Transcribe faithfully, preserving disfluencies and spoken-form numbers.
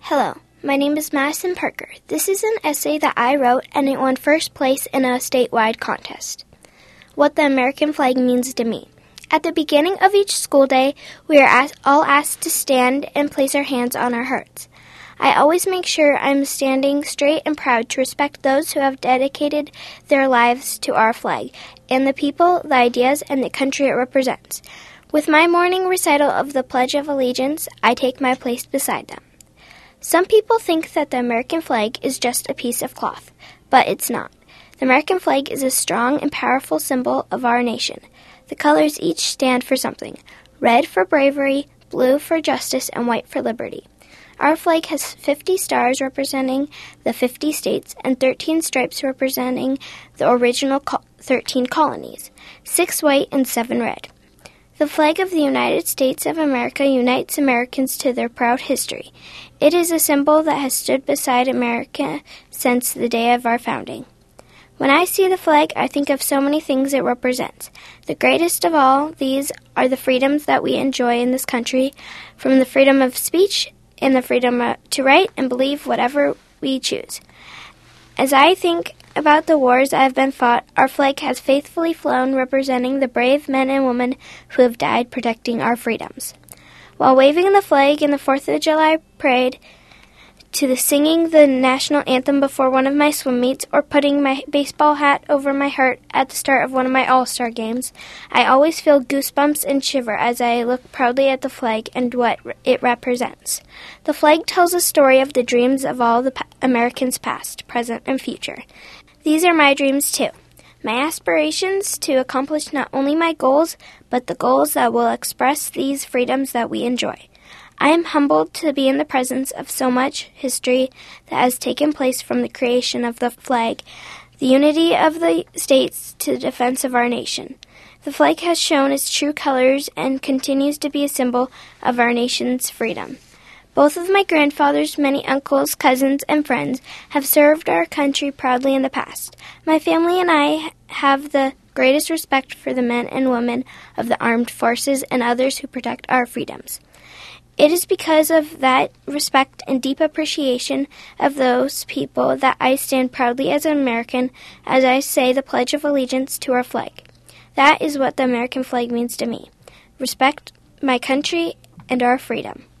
Hello, my name is Madison Parker. This is an essay that I wrote, and it won first place in a statewide contest. What the American flag means to me. At the beginning of each school day, we are asked, all asked to stand and place our hands on our hearts. I always make sure I'm standing straight and proud to respect those who have dedicated their lives to our flag, and the people, the ideas, and the country it represents. With my morning recital of the Pledge of Allegiance, I take my place beside them. Some people think that the American flag is just a piece of cloth, but it's not. The American flag is a strong and powerful symbol of our nation. The colors each stand for something: red for bravery, blue for justice, and white for liberty. Our flag has fifty stars representing the fifty states and thirteen stripes representing the original co- thirteen colonies, six white and seven red. The flag of the United States of America unites Americans to their proud history. It is a symbol that has stood beside America since the day of our founding. When I see the flag, I think of so many things it represents. The greatest of all these are the freedoms that we enjoy in this country, from the freedom of speech and the freedom to write and believe whatever we choose. As I think about the wars that have been fought, our flag has faithfully flown, representing the brave men and women who have died protecting our freedoms. While waving the flag in the fourth of July parade, to the singing the national anthem before one of my swim meets, or putting my baseball hat over my heart at the start of one of my all-star games, I always feel goosebumps and shiver as I look proudly at the flag and what it represents. The flag tells a story of the dreams of all the pa- Americans past, present, and future. These are my dreams, too. My aspirations to accomplish not only my goals, but the goals that will express these freedoms that we enjoy. I am humbled to be in the presence of so much history that has taken place from the creation of the flag, the unity of the states to the defense of our nation. The flag has shown its true colors and continues to be a symbol of our nation's freedom. Both of my grandfathers, many uncles, cousins, and friends have served our country proudly in the past. My family and I have the greatest respect for the men and women of the armed forces and others who protect our freedoms. It is because of that respect and deep appreciation of those people that I stand proudly as an American as I say the Pledge of Allegiance to our flag. That is what the American flag means to me. Respect my country and our freedom.